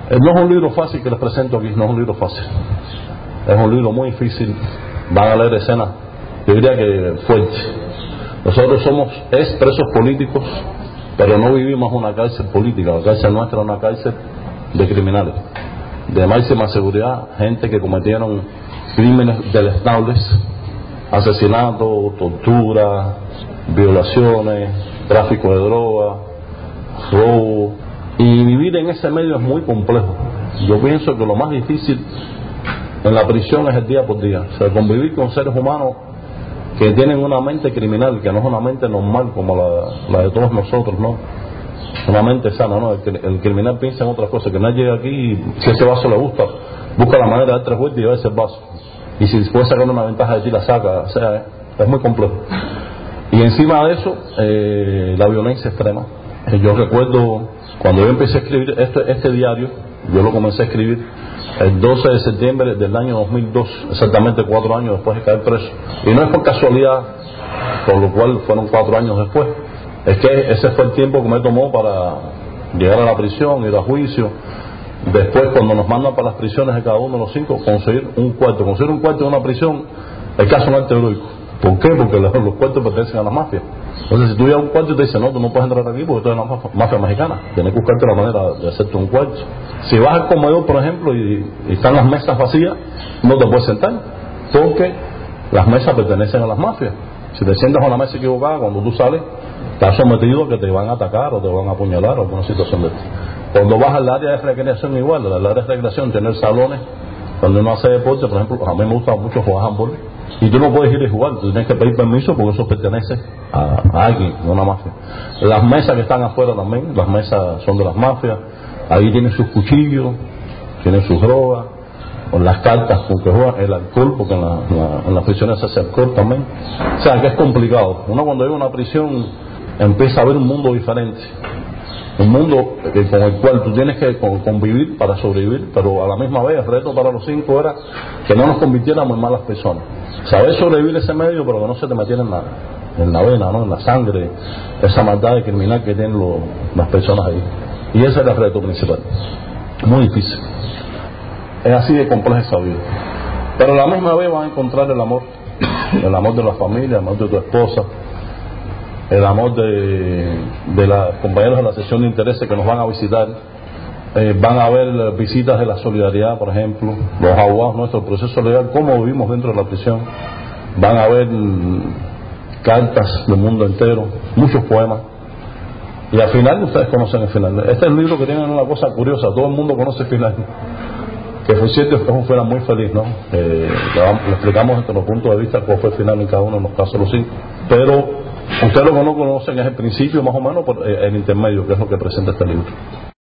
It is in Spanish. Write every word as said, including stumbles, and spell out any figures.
Eh, no es un libro fácil que les presento aquí, no es un libro fácil. Es un libro muy difícil. Van a leer escenas, yo diría que fuertes. Nosotros somos expresos políticos, pero no vivimos una cárcel política. La cárcel nuestra es una cárcel de criminales, de máxima seguridad, gente que cometieron crímenes deleznables, asesinatos, tortura, violaciones, tráfico de drogas, robo. Y vivir en ese medio es muy complejo. Yo pienso que lo más difícil en la prisión es el día por día. O sea, convivir con seres humanos que tienen una mente criminal, que no es una mente normal como la, la de todos nosotros, ¿no? Una mente sana, ¿no? El, el criminal piensa en otras cosas, que nadie llega aquí y si ese vaso le gusta, busca la manera de dar tres vueltas y llevarse el vaso. Y si puede sacar una ventaja de ti, la saca. O sea, es, es muy complejo. Y encima de eso, eh, la violencia extrema. Eh, yo recuerdo cuando yo empecé a escribir este, este diario, yo lo comencé a escribir el doce de septiembre del año dos mil dos, exactamente cuatro años después de caer preso. Y no es por casualidad, por lo cual fueron cuatro años después. Es que ese fue el tiempo que me tomó para llegar a la prisión, ir a juicio. Después, cuando nos mandan para las prisiones de cada uno de los cinco, conseguir un cuarto. Conseguir un cuarto en una prisión es casi un acto heroico. ¿Por qué? Porque los, los cuartos pertenecen a la mafia. Entonces, si tú llegas a un cuarto y te dicen, no, tú no puedes entrar aquí porque tú eres la mafia, mafia mexicana, tienes que buscarte la manera de hacerte un cuarto. Si vas al comedor, por ejemplo, y, y están las mesas vacías, no te puedes sentar porque las mesas pertenecen a las mafias. Si te sientas a una mesa equivocada, cuando tú sales, estás sometido a que te van a atacar o te van a apuñalar o alguna situación de esto. Cuando vas al área de recreación, igual, el área de recreación, tener salones donde uno hace deporte, por ejemplo, a mí me gusta mucho jugar handball, y tú no puedes ir a jugar, tú tienes que pedir permiso porque eso pertenece a, a alguien, no a una mafia. Las mesas que están afuera también, las mesas son de las mafias, ahí tienen sus cuchillos, tienen sus drogas, o las cartas con que juegan, el alcohol, porque en, la, la, en las prisiones se hace alcohol también. O sea, que es complicado. Uno cuando llega a una prisión empieza a ver un mundo diferente, un mundo que, con el cual tú tienes que convivir para sobrevivir, pero a la misma vez el reto para los cinco era que no nos convirtiéramos en malas personas. Saber sobrevivir ese medio, pero que no se te metiera en la, en la vena, ¿no? En la sangre, esa maldad de criminal que tienen lo, las personas ahí. Y ese era el reto principal. Muy difícil. Es así de compleja esa vida. Pero a la misma vez vas a encontrar el amor, el amor de la familia, el amor de tu esposa, el amor de, de los compañeros de la sección de intereses que nos van a visitar. Eh, van a haber visitas de la solidaridad, por ejemplo, los abogados nuestros, el proceso legal, cómo vivimos dentro de la prisión. Van a haber cartas del mundo entero, muchos poemas. Y al final, ustedes conocen el final. Este es el libro que tiene una cosa curiosa, todo el mundo conoce el final. Que fue cierto que fuera muy feliz, ¿no? Eh, le explicamos desde los puntos de vista cuál fue el final en cada uno de los casos, los cinco. Pero ustedes lo que no conocen es el principio, más o menos, por el intermedio, que es lo que presenta este libro.